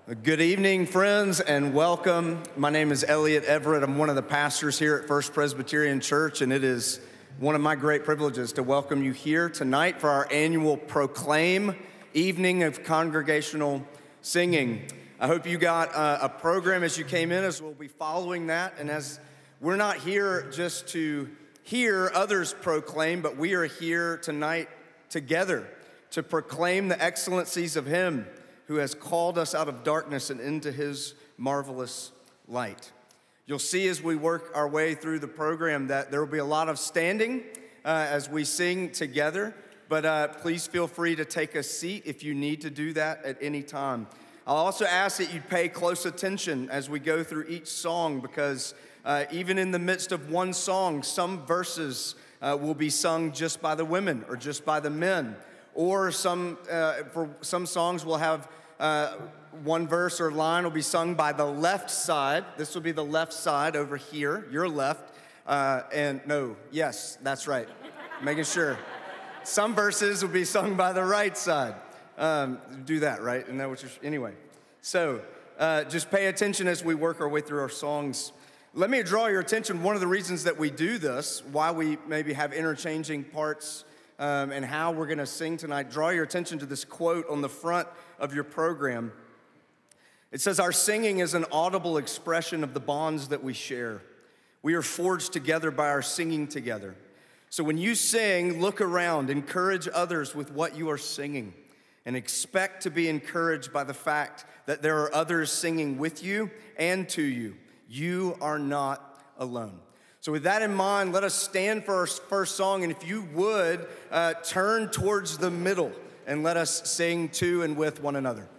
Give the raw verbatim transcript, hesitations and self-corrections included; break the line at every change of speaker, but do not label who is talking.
Good evening, friends, and welcome. My name is Elliot Everett. I'm one of the pastors here at First Presbyterian Church, and it is one of my great privileges to welcome you here tonight for our annual Proclaim evening of congregational singing. I hope you got uh, a program as you came in, as we'll be following that. And as we're not here just to hear others proclaim, but we are here tonight together to proclaim the excellencies of Him who has called us out of darkness and into His marvelous light. You'll see as we work our way through the program that there will be a lot of standing uh, as we sing together, but uh, please feel free to take a seat if you need to do that at any time. I'll also ask that you pay close attention as we go through each song, because uh, even in the midst of one song, some verses uh, will be sung just by the women or just by the men. Or some, uh, for some songs we'll have uh, one verse or line will be sung by the left side. This will be the left side over here, your left. Uh, and no, yes, that's right, making sure. Some verses will be sung by the right side. Um, do that, right? Isn't that what you're, anyway. So uh, just pay attention as we work our way through our songs. Let me draw your attention. One of the reasons that we do this, why we maybe have interchanging parts Um, and how we're going to sing tonight, draw your attention to this quote on the front of your program. It says, "Our singing is an audible expression of the bonds that we share. We are forged together by our singing together. So when you sing, look around, encourage others with what you are singing, and expect to be encouraged by the fact that there are others singing with you and to you. You are not alone." So with that in mind, let us stand for our first song, and if you would, uh, turn towards the middle and let us sing to and with one another.